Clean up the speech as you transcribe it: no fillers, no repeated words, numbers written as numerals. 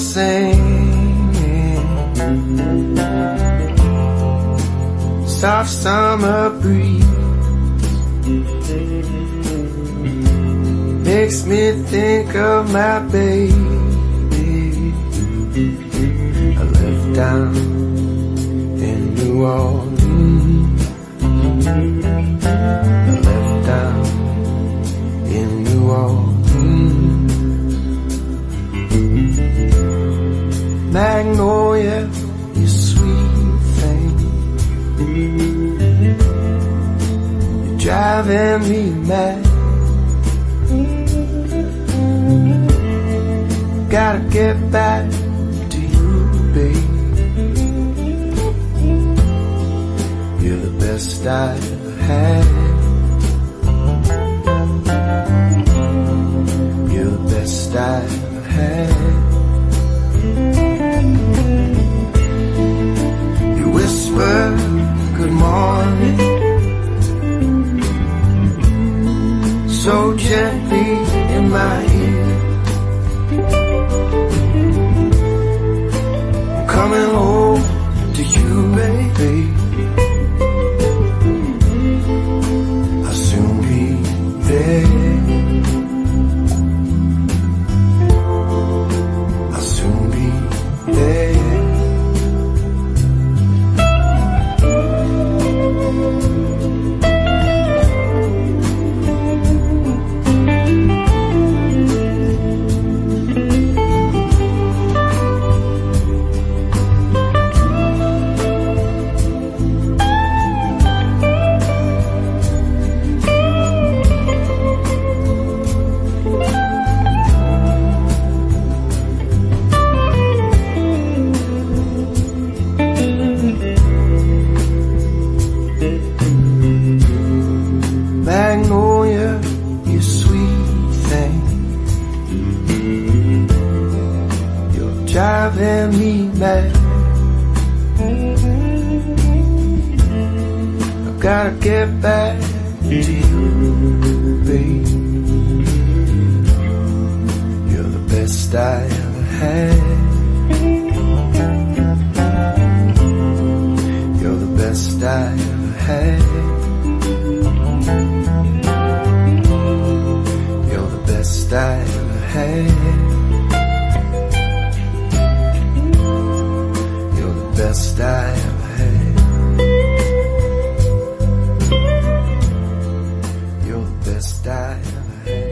singing, soft summer breeze makes me think of my baby. I left down in New Orleans. I left down in New Orleans. Magnolia, you sweet thing, you're driving me mad. Gotta get back to you, babe. You're the best I've had. You're the best I've had. You whisper good morning so gently in my ear. I'm coming home to you, baby. I'll soon be there. I'll soon be there. Magnolia, you sweet thing, you're driving me mad. I've gotta get back to you, babe. You're the best I ever had. You're the best I ever had. Best I ever had. You're the best I ever had. You're the best I ever had.